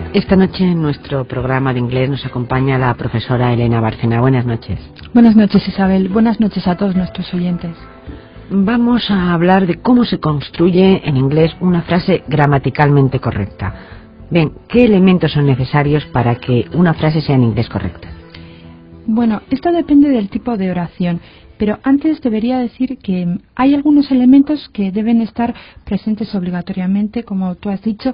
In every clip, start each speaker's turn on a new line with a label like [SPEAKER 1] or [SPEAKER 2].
[SPEAKER 1] Esta noche en nuestro programa de inglés nos acompaña la profesora Elena Bárcena. Buenas noches.
[SPEAKER 2] Buenas noches, Isabel. Buenas noches a todos nuestros oyentes.
[SPEAKER 1] Vamos a hablar de cómo se construye en inglés una frase gramaticalmente correcta. Bien, ¿qué elementos son necesarios para que una frase sea en inglés correcta?
[SPEAKER 2] Bueno, esto depende del tipo de oración, pero antes debería decir que hay algunos elementos que deben estar presentes obligatoriamente, como tú has dicho.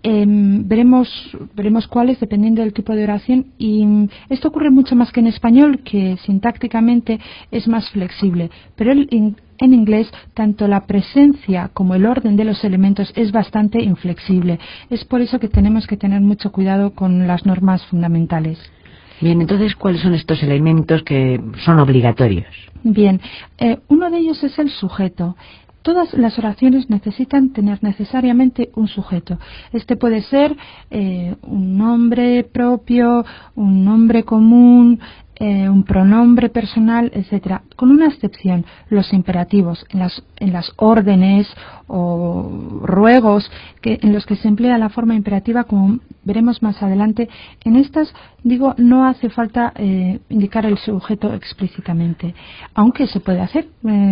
[SPEAKER 2] Veremos cuáles dependiendo del tipo de oración, y esto ocurre mucho más que en español, que sintácticamente es más flexible, pero en inglés tanto la presencia como el orden de los elementos es bastante inflexible. Es por eso que tenemos que tener mucho cuidado con las normas fundamentales.
[SPEAKER 1] Bien, entonces, ¿cuáles son estos elementos que son obligatorios?
[SPEAKER 2] Bien, uno de ellos es el sujeto. Todas las oraciones necesitan tener necesariamente un sujeto. Este puede ser un nombre propio, un nombre común, un pronombre personal, etcétera. Con una excepción, los imperativos en las órdenes o ruegos en los que se emplea la forma imperativa, como veremos más adelante. En estas, no hace falta indicar el sujeto explícitamente, aunque se puede hacer.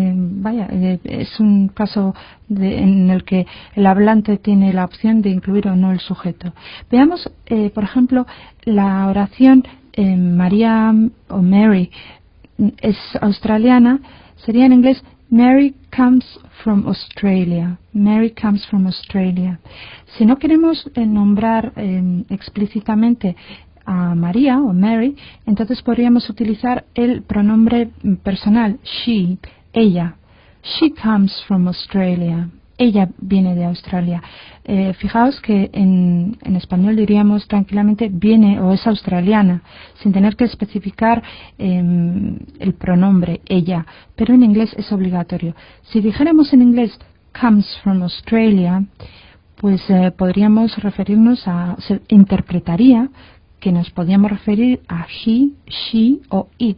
[SPEAKER 2] Es un caso en el que el hablante tiene la opción de incluir o no el sujeto. Veamos, por ejemplo, la oración María o Mary es australiana. Sería en inglés Mary comes from Australia. Mary comes from Australia. Si no queremos nombrar explícitamente a María o Mary, entonces podríamos utilizar el pronombre personal she, ella. She comes from Australia. Ella viene de Australia. Fijaos que en español diríamos tranquilamente viene o es australiana, sin tener que especificar el pronombre ella, pero en inglés es obligatorio. Si dijéramos en inglés comes from Australia, pues podríamos referirnos se interpretaría que nos podíamos referir a he, she o it.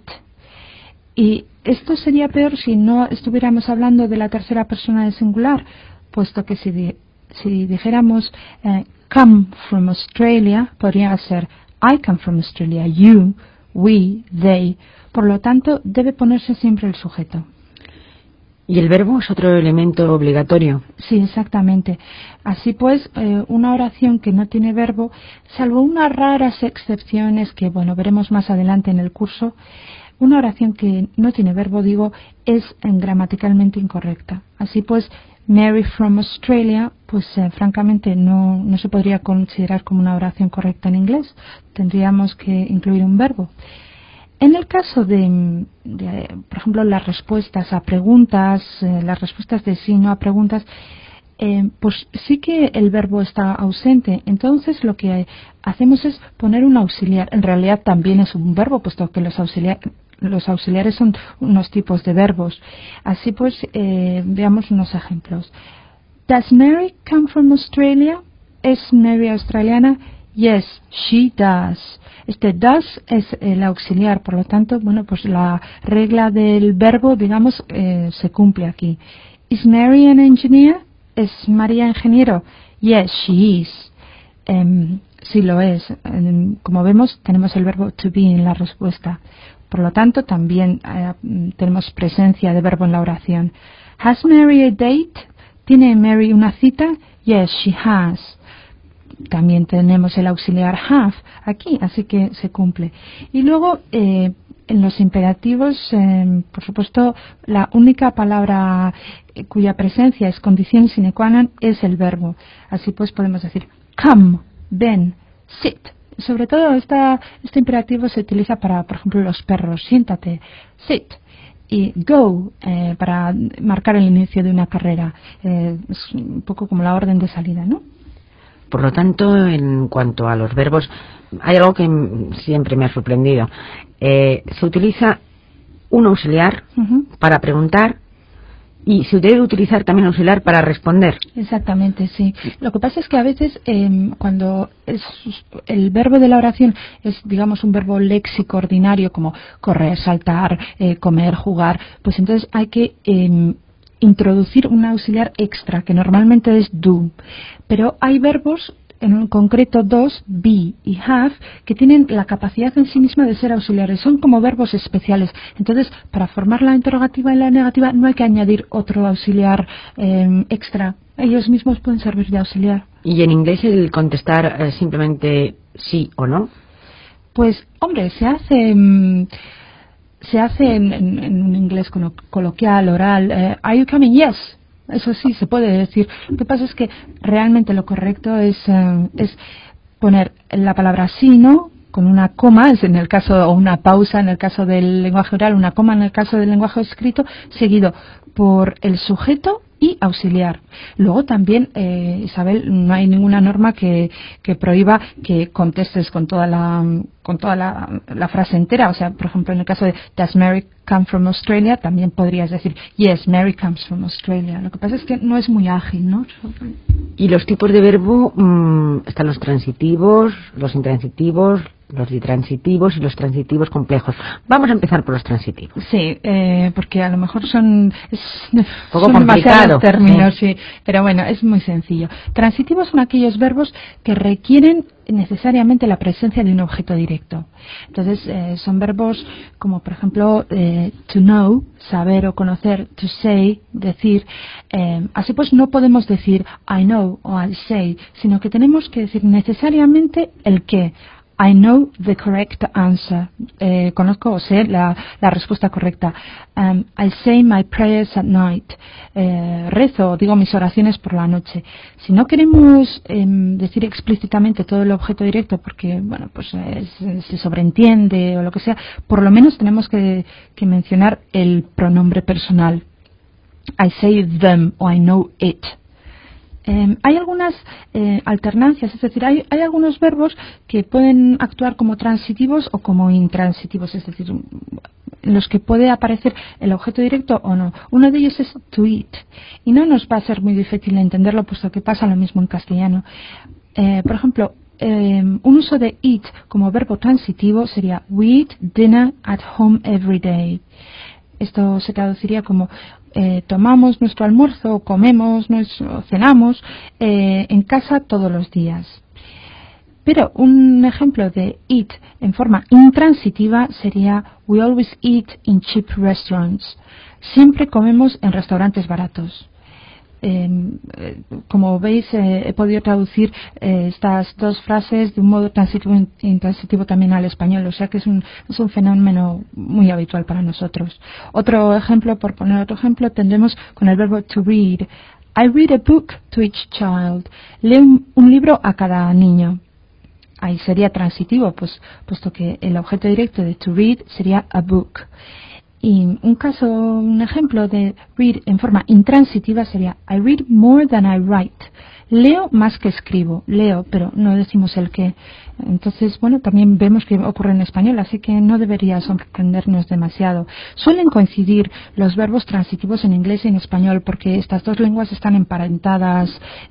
[SPEAKER 2] Y esto sería peor si no estuviéramos hablando de la tercera persona del singular, puesto que si dijéramos come from Australia, podría ser I come from Australia, you, we, they. Por lo tanto, debe ponerse siempre el sujeto.
[SPEAKER 1] ¿Y el verbo es otro elemento obligatorio?
[SPEAKER 2] Sí, exactamente. Así pues, una oración que no tiene verbo, salvo unas raras excepciones que, veremos más adelante en el curso, una oración que no tiene verbo, es gramaticalmente incorrecta. Así pues, Mary from Australia, francamente no se podría considerar como una oración correcta en inglés. Tendríamos que incluir un verbo. En el caso de, por ejemplo, las respuestas a preguntas, las respuestas de sí, no a preguntas, pues sí que el verbo está ausente. Entonces lo que hacemos es poner un auxiliar. En realidad también es un verbo, puesto que los auxiliares son unos tipos de verbos. Así pues, veamos unos ejemplos. Does Mary come from Australia? ¿Es Mary australiana? Yes, she does. Este does es el auxiliar, por lo tanto, pues la regla del verbo, se cumple aquí. Is Mary an engineer? ¿Es María ingeniero? Yes, she is. Sí lo es. Como vemos, tenemos el verbo to be en la respuesta. Por lo tanto, también tenemos presencia de verbo en la oración. Has Mary a date? ¿Tiene Mary una cita? Yes, she has. También tenemos el auxiliar have aquí, así que se cumple. Y luego, en los imperativos, por supuesto, la única palabra cuya presencia es condición sine qua non es el verbo. Así pues podemos decir come, ven, sit. Sobre todo este imperativo se utiliza para, por ejemplo, los perros. Siéntate, sit. Y go, para marcar el inicio de una carrera. Es un poco como la orden de salida, ¿no?
[SPEAKER 1] Por lo tanto, en cuanto a los verbos, hay algo que siempre me ha sorprendido. Se utiliza un auxiliar para preguntar y se debe utilizar también auxiliar para responder.
[SPEAKER 2] Exactamente, sí. Lo que pasa es que a veces cuando el verbo de la oración es, un verbo léxico ordinario como correr, saltar, comer, jugar, pues entonces hay que introducir un auxiliar extra que normalmente es do. Pero hay verbos en concreto dos, be y have, que tienen la capacidad en sí misma de ser auxiliares. Son como verbos especiales. Entonces, para formar la interrogativa y la negativa no hay que añadir otro auxiliar extra. Ellos mismos pueden servir de auxiliar.
[SPEAKER 1] ¿Y en inglés el contestar simplemente sí o no?
[SPEAKER 2] Pues, hombre, se hace en un inglés coloquial, oral. Are you coming? Yes. Eso sí, se puede decir. Lo que pasa es que realmente lo correcto es poner la palabra sí, no, con una coma, es en el caso, o una pausa en el caso del lenguaje oral, una coma en el caso del lenguaje escrito, seguido por el sujeto y auxiliar. Luego también, Isabel, no hay ninguna norma que prohíba que contestes con toda la frase entera. O sea, por ejemplo, en el caso de Does Mary come from Australia, también podrías decir Yes, Mary comes from Australia. Lo que pasa es que no es muy ágil, ¿no?
[SPEAKER 1] Y los tipos de verbo, están los transitivos, los intransitivos, los ditransitivos y los transitivos complejos. Vamos a empezar por los transitivos.
[SPEAKER 2] Sí, porque a lo mejor son
[SPEAKER 1] poco
[SPEAKER 2] demasiados términos, sí, pero bueno, es muy sencillo. Transitivos son aquellos verbos que requieren necesariamente la presencia de un objeto directo. Entonces, son verbos como, por ejemplo, to know, saber o conocer, to say, decir. Así pues, no podemos decir I know o I say, sino que tenemos que decir necesariamente el qué. I know the correct answer. Conozco o sé la respuesta correcta. I say my prayers at night. Rezo, digo mis oraciones por la noche. Si no queremos decir explícitamente todo el objeto directo porque, bueno, pues se sobreentiende o lo que sea, por lo menos tenemos que mencionar el pronombre personal. I say them o I know it. Hay algunas alternancias, es decir, hay algunos verbos que pueden actuar como transitivos o como intransitivos, es decir, en los que puede aparecer el objeto directo o no. Uno de ellos es to eat, y no nos va a ser muy difícil entenderlo, puesto que pasa lo mismo en castellano. Por ejemplo, un uso de eat como verbo transitivo sería we eat dinner at home every day. Esto se traduciría como tomamos nuestro almuerzo, comemos, cenamos en casa todos los días. Pero un ejemplo de eat en forma intransitiva sería we always eat in cheap restaurants. Siempre comemos en restaurantes baratos. Como veis, he podido traducir estas dos frases de un modo transitivo e intransitivo también al español, o sea que es un fenómeno muy habitual para nosotros. Otro ejemplo, por poner otro ejemplo, tendremos con el verbo to read. I read a book to each child. Leo un libro a cada niño. Ahí sería transitivo, puesto que el objeto directo de to read sería a book. Y un ejemplo de read en forma intransitiva sería I read more than I write. Leo más que escribo. Leo, pero no decimos el qué. Entonces, bueno, también vemos que ocurre en español, así que no debería sorprendernos demasiado. Suelen coincidir los verbos transitivos en inglés y en español, porque estas dos lenguas están emparentadas,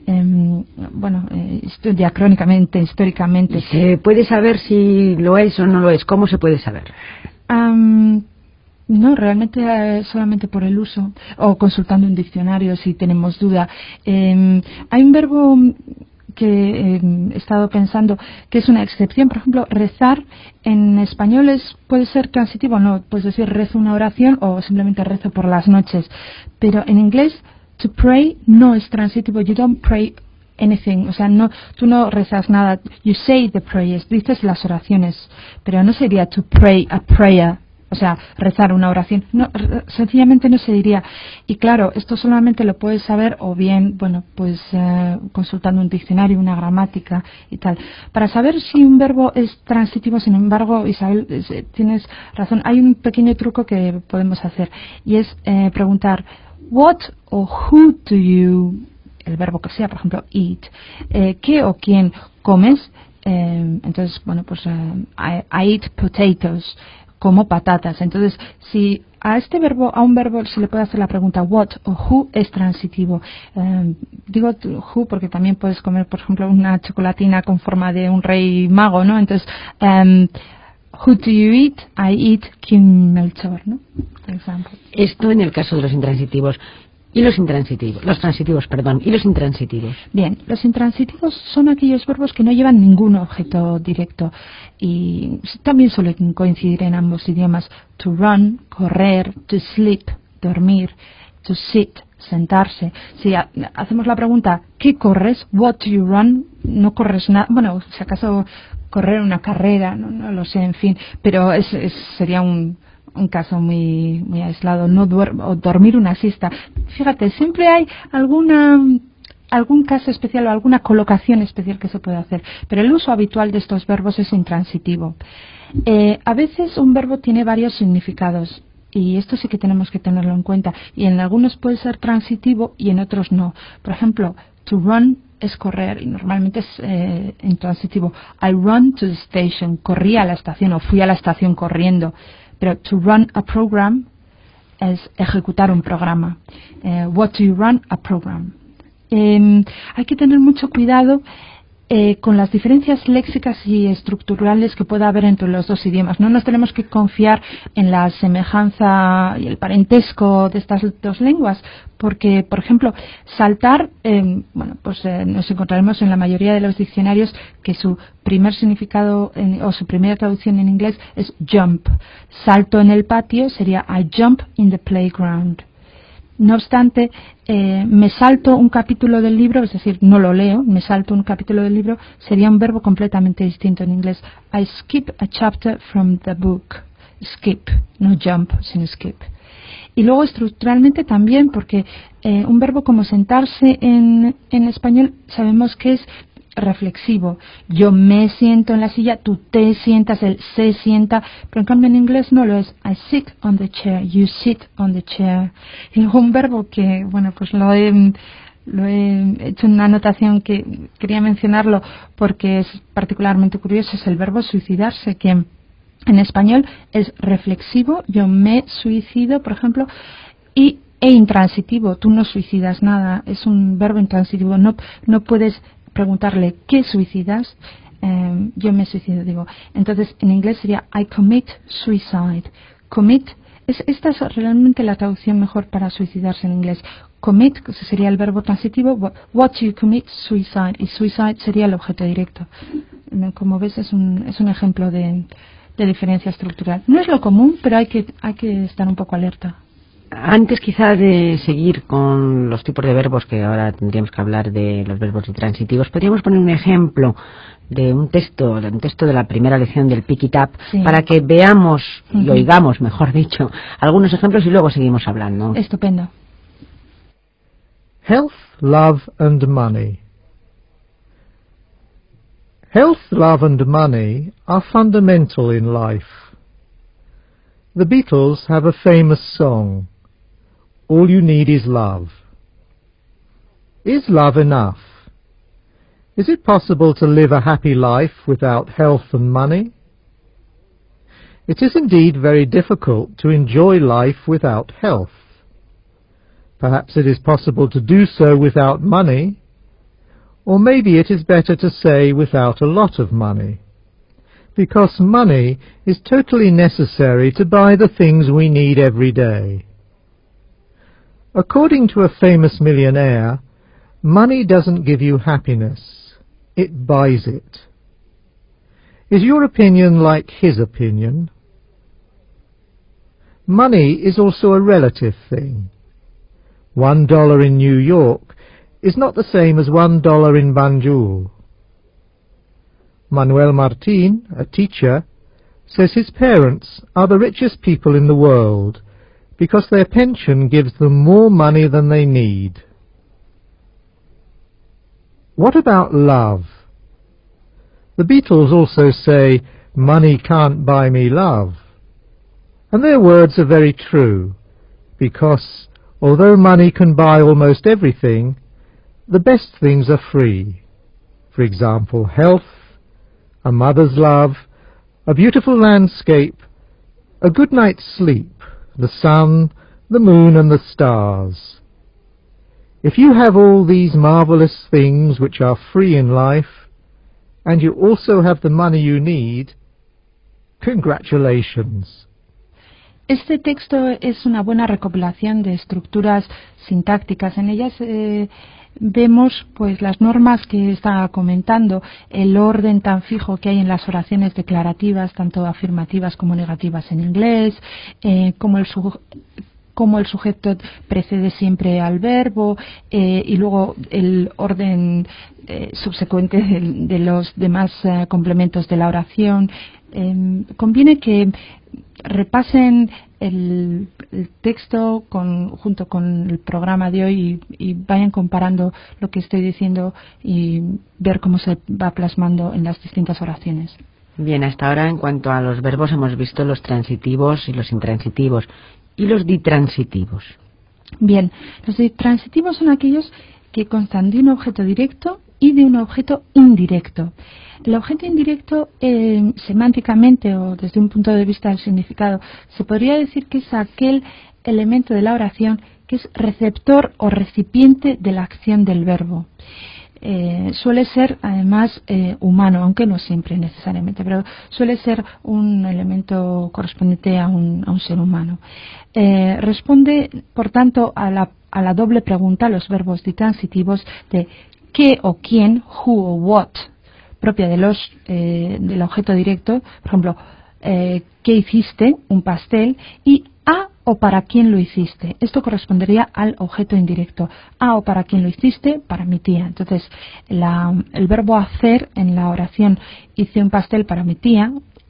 [SPEAKER 2] diacrónicamente, históricamente.
[SPEAKER 1] ¿Y se puede saber si lo es o no lo es? ¿Cómo se puede saber?
[SPEAKER 2] No, realmente solamente por el uso o consultando un diccionario si tenemos duda. Hay un verbo que he estado pensando que es una excepción. Por ejemplo, rezar en español puede ser transitivo, no, puedes decir rezo una oración o simplemente rezo por las noches. Pero en inglés, to pray no es transitivo. You don't pray anything, o sea, tú no rezas nada. You say the prayers, dices las oraciones, pero no sería to pray a prayer. O sea, rezar una oración. No, sencillamente no se diría. Y claro, esto solamente lo puedes saber o bien, consultando un diccionario, una gramática y tal. Para saber si un verbo es transitivo, sin embargo, Isabel, tienes razón, hay un pequeño truco que podemos hacer y es preguntar what o who do you, el verbo que sea, por ejemplo, eat, ¿qué o quién comes? Entonces, I eat potatoes. Como patatas. Entonces, si a un verbo se le puede hacer la pregunta what o who, es transitivo. Digo who porque también puedes comer, por ejemplo, una chocolatina con forma de un rey mago, ¿no? Entonces, who do you eat? I eat King Melchor, ¿no? Por ejemplo.
[SPEAKER 1] Esto en el caso de los intransitivos. Y los intransitivos, y los intransitivos.
[SPEAKER 2] Bien, los intransitivos son aquellos verbos que no llevan ningún objeto directo y también suelen coincidir en ambos idiomas. To run, correr, to sleep, dormir, to sit, sentarse. Si hacemos la pregunta, ¿qué corres? What do you run? No corres nada. Bueno, si acaso correr una carrera, no lo sé, en fin, pero sería un caso muy aislado. No o dormir una siesta. Fíjate, siempre hay algún caso especial o alguna colocación especial que se puede hacer, pero el uso habitual de estos verbos es intransitivo. A veces un verbo tiene varios significados y esto sí que tenemos que tenerlo en cuenta, y en algunos puede ser transitivo y en otros no. Por ejemplo, to run es correr y normalmente es intransitivo. I run to the station, corrí a la estación o fui a la estación corriendo. Pero to run a program es ejecutar un programa. What do you run? A program. Hay que tener mucho cuidado con las diferencias léxicas y estructurales que pueda haber entre los dos idiomas. No nos tenemos que confiar en la semejanza y el parentesco de estas dos lenguas, porque, por ejemplo, saltar, nos encontraremos en la mayoría de los diccionarios que su primer significado o su primera traducción en inglés es jump. Salto en el patio sería I jump in the playground. No obstante, me salto un capítulo del libro, es decir, no lo leo, me salto un capítulo del libro, sería un verbo completamente distinto en inglés. I skip a chapter from the book. Skip, no jump, sino skip. Y luego estructuralmente también, porque un verbo como sentarse en español sabemos que es reflexivo. Yo me siento en la silla, tú te sientas, él se sienta, pero en cambio en inglés no lo es. I sit on the chair, you sit on the chair. Y luego un verbo que, pues lo he hecho en una anotación que quería mencionarlo porque es particularmente curioso, es el verbo suicidarse, que en español es reflexivo, yo me suicido, por ejemplo, e intransitivo, tú no suicidas nada, es un verbo intransitivo, no puedes preguntarle ¿qué suicidas? Yo me suicido, digo. Entonces en inglés sería I commit suicide. Commit, esta es realmente la traducción mejor para suicidarse en inglés. Commit sería el verbo transitivo, what you commit, suicide, y suicide sería el objeto directo. Como ves es un ejemplo de diferencia estructural. No es lo común, pero hay que estar un poco alerta.
[SPEAKER 1] Antes quizá de seguir con los tipos de verbos, que ahora tendríamos que hablar de los verbos intransitivos, podríamos poner un ejemplo de un texto de la primera lección del Pick It Up, sí, para que veamos y oigamos, mejor dicho, algunos ejemplos y luego seguimos hablando.
[SPEAKER 2] Estupendo.
[SPEAKER 3] Health, love and money. Health, love and money are fundamental in life. The Beatles have a famous song, All You Need Is Love. Is love enough? Is it possible to live a happy life without health and money? It is indeed very difficult to enjoy life without health. Perhaps it is possible to do so without money, or maybe it is better to say without a lot of money, because money is totally necessary to buy the things we need every day. According to a famous millionaire, money doesn't give you happiness, it buys it. Is your opinion like his opinion? Money is also a relative thing. $1 in New York is not the same as $1 in Banjul. Manuel Martin, a teacher, says his parents are the richest people in the world because their pension gives them more money than they need. What about love? The Beatles also say, money can't buy me love. And their words are very true, because although money can buy almost everything, the best things are free. For example, health, a mother's love, a beautiful landscape, a good night's sleep, the sun, the moon and the stars. If you have all these marvelous things which are free in life, and you also have the money you need, congratulations.
[SPEAKER 2] Este texto es una buena recopilación de estructuras sintácticas. En ellas vemos pues las normas que estaba comentando, el orden tan fijo que hay en las oraciones declarativas, tanto afirmativas como negativas en inglés, como el sujeto precede siempre al verbo, y luego el orden subsecuente de los demás complementos de la oración. Conviene que repasen el texto junto con el programa de hoy y vayan comparando lo que estoy diciendo y ver cómo se va plasmando en las distintas oraciones.
[SPEAKER 1] Bien, hasta ahora en cuanto a los verbos hemos visto los transitivos y los intransitivos. ¿Y los ditransitivos? Bien,
[SPEAKER 2] los ditransitivos son aquellos que constan de un objeto directo y de un objeto indirecto. El objeto indirecto, semánticamente o desde un punto de vista del significado, se podría decir que es aquel elemento de la oración que es receptor o recipiente de la acción del verbo. Suele ser además humano, aunque no siempre necesariamente, pero suele ser un elemento correspondiente a un ser humano. Responde, por tanto, a la doble pregunta, los verbos ditransitivos de qué o quién, who o what, propia del objeto directo. Por ejemplo, ¿qué hiciste? Un pastel. Y a o para quién lo hiciste. Esto correspondería al objeto indirecto. A o para quién lo hiciste, para mi tía. Entonces, el verbo hacer en la oración hice un pastel para mi tía,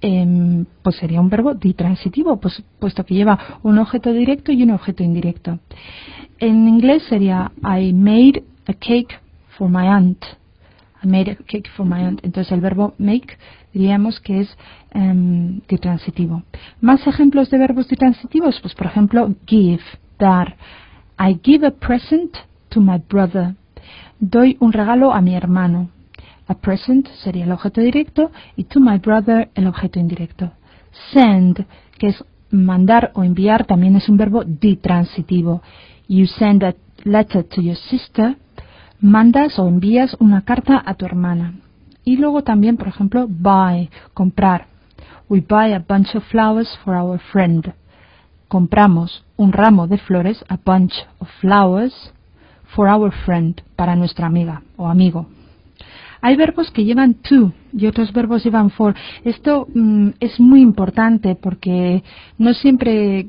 [SPEAKER 2] pues sería un verbo ditransitivo, puesto que lleva un objeto directo y un objeto indirecto. En inglés sería I made a cake for my aunt. I made a cake for my aunt. Entonces el verbo make diríamos que es ditransitivo. Más ejemplos de verbos ditransitivos, pues por ejemplo give, dar. I give a present to my brother. Doy un regalo a mi hermano. A present sería el objeto directo y to my brother el objeto indirecto. Send, que es mandar o enviar, también es un verbo ditransitivo. You send a letter to your sister. Mandas o envías una carta a tu hermana. Y luego también, por ejemplo, buy, comprar. We buy a bunch of flowers for our friend. Compramos un ramo de flores, a bunch of flowers, for our friend, para nuestra amiga o amigo. Hay verbos que llevan to y otros verbos llevan for. Esto es muy importante porque no siempre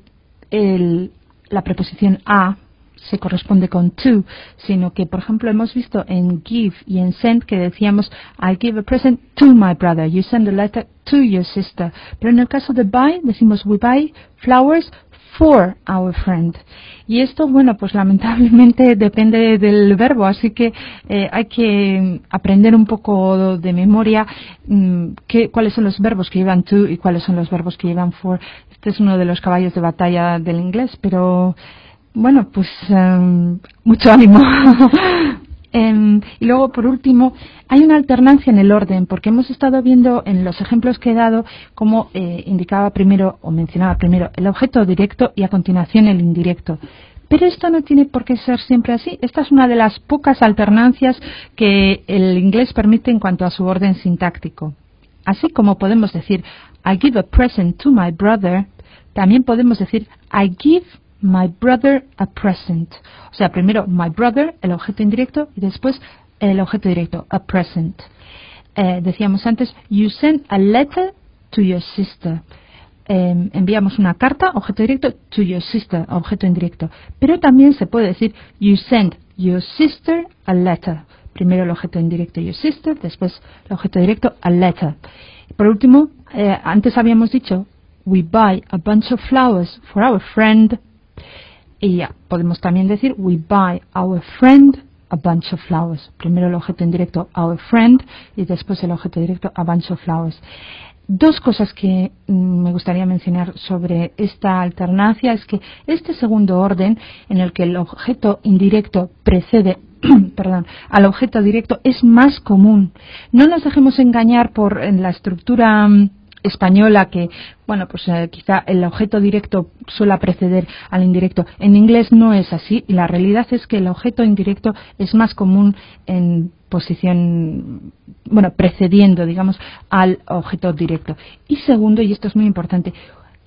[SPEAKER 2] la preposición a se corresponde con to, sino que, por ejemplo, hemos visto en give y en send que decíamos I give a present to my brother, you send a letter to your sister. Pero en el caso de buy decimos we buy flowers for our friend. Y esto, bueno, pues lamentablemente depende del verbo, así que hay que aprender un poco de memoria cuáles son los verbos que llevan to y cuáles son los verbos que llevan for. Este es uno de los caballos de batalla del inglés, pero bueno, pues mucho ánimo. Y luego, por último, hay una alternancia en el orden, porque hemos estado viendo en los ejemplos que he dado cómo indicaba primero o mencionaba primero el objeto directo y a continuación el indirecto. Pero esto no tiene por qué ser siempre así. Esta es una de las pocas alternancias que el inglés permite en cuanto a su orden sintáctico. Así como podemos decir I give a present to my brother, también podemos decir I give my brother a present. O sea, primero my brother, el objeto indirecto, y después el objeto directo, a present. Decíamos antes, you send a letter to your sister. Enviamos una carta, objeto directo, to your sister, objeto indirecto. Pero también se puede decir, you send your sister a letter. Primero el objeto indirecto, your sister, después el objeto directo, a letter. Por último, antes habíamos dicho, we buy a bunch of flowers for our friend. Y ya, podemos también decir we buy our friend a bunch of flowers. Primero el objeto indirecto our friend y después el objeto directo a bunch of flowers. Dos cosas que me gustaría mencionar sobre esta alternancia es que este segundo orden en el que el objeto indirecto precede al objeto directo es más común. No nos dejemos engañar por en la estructura española que, bueno, pues quizá el objeto directo suele preceder al indirecto. En inglés no es así y la realidad es que el objeto indirecto es más común en posición, bueno, precediendo, digamos, al objeto directo. Y segundo, y esto es muy importante,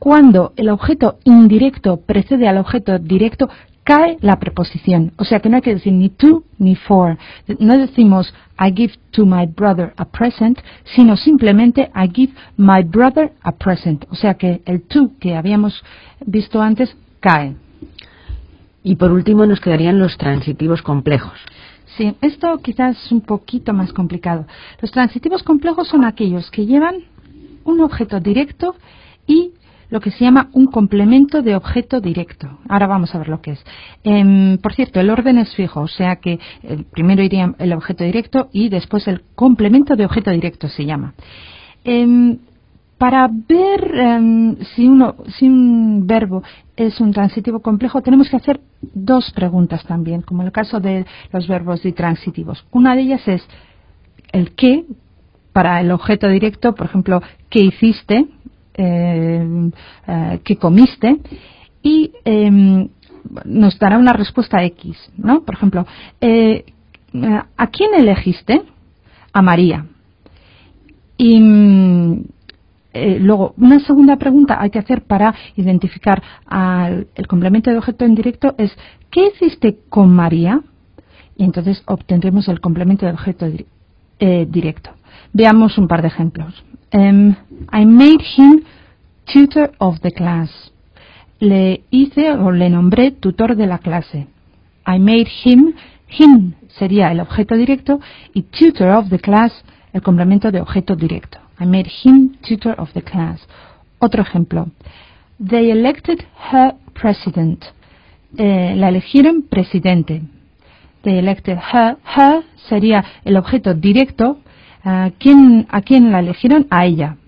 [SPEAKER 2] cuando el objeto indirecto precede al objeto directo, cae la preposición. O sea que no hay que decir ni to ni for. No decimos I give to my brother a present, sino simplemente I give my brother a present. O sea que el to que habíamos visto antes cae.
[SPEAKER 1] Y por último nos quedarían los transitivos complejos.
[SPEAKER 2] Sí, esto quizás es un poquito más complicado. Los transitivos complejos son aquellos que llevan un objeto directo y lo que se llama un complemento de objeto directo. Ahora vamos a ver lo que es. Por cierto, el orden es fijo, o sea que primero iría el objeto directo y después el complemento de objeto directo se llama. Para ver si un verbo es un transitivo complejo, tenemos que hacer dos preguntas también, como en el caso de los verbos ditransitivos. Una de ellas es el qué, para el objeto directo, por ejemplo, ¿qué hiciste? ¿Qué comiste? Y nos dará una respuesta X, ¿no? Por ejemplo, ¿a quién elegiste? A María. Y luego, una segunda pregunta hay que hacer para identificar el complemento de objeto indirecto es ¿qué hiciste con María? Y entonces obtendremos el complemento de objeto directo. Veamos un par de ejemplos. I made him tutor of the class. Le hice o le nombré tutor de la clase. I made him sería el objeto directo y tutor of the class el complemento de objeto directo. I made him tutor of the class. Otro ejemplo. They elected her president. La eligieron presidente. They elected her. Her sería el objeto directo. ¿A quién la eligieron? A ella.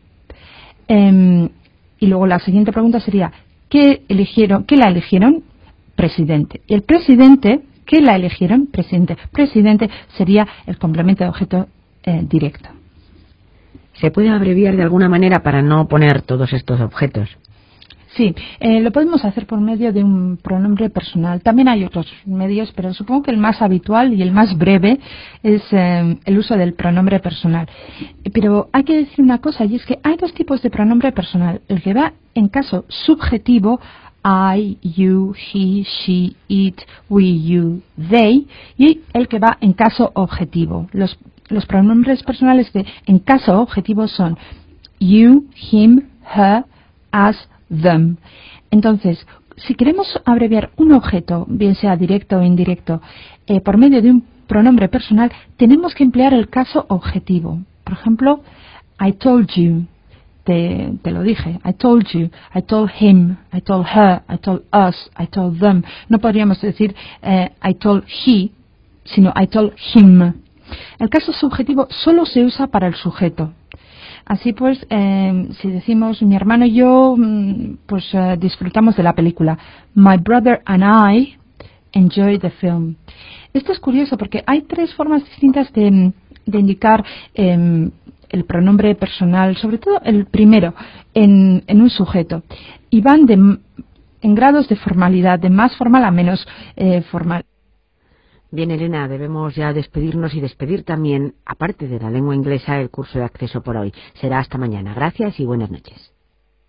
[SPEAKER 2] Y luego la siguiente pregunta sería ¿qué la eligieron? Presidente. Y el presidente, ¿qué la eligieron? Presidente. Presidente sería el complemento de objeto directo.
[SPEAKER 1] ¿Se puede abreviar de alguna manera para no poner todos estos objetos?
[SPEAKER 2] Sí, lo podemos hacer por medio de un pronombre personal. También hay otros medios, pero supongo que el más habitual y el más breve es el uso del pronombre personal. Pero hay que decir una cosa, y es que hay dos tipos de pronombre personal. El que va en caso subjetivo, I, you, he, she, it, we, you, they, y el que va en caso objetivo. Los pronombres personales en caso objetivo son you, him, her, us, them. Entonces, si queremos abreviar un objeto, bien sea directo o indirecto, por medio de un pronombre personal, tenemos que emplear el caso objetivo. Por ejemplo, I told you, te lo dije, I told you, I told him, I told her, I told us, I told them. No podríamos decir I told he, sino I told him. El caso subjetivo solo se usa para el sujeto. Así pues, si decimos mi hermano y yo, pues disfrutamos de la película. My brother and I enjoyed the film. Esto es curioso porque hay tres formas distintas de indicar el pronombre personal, sobre todo el primero, en un sujeto. Y van en grados de formalidad, de más formal a menos formal.
[SPEAKER 1] Bien, Elena, debemos ya despedirnos y despedir también, aparte de la lengua inglesa, el curso de acceso por hoy. Será hasta mañana. Gracias y buenas noches.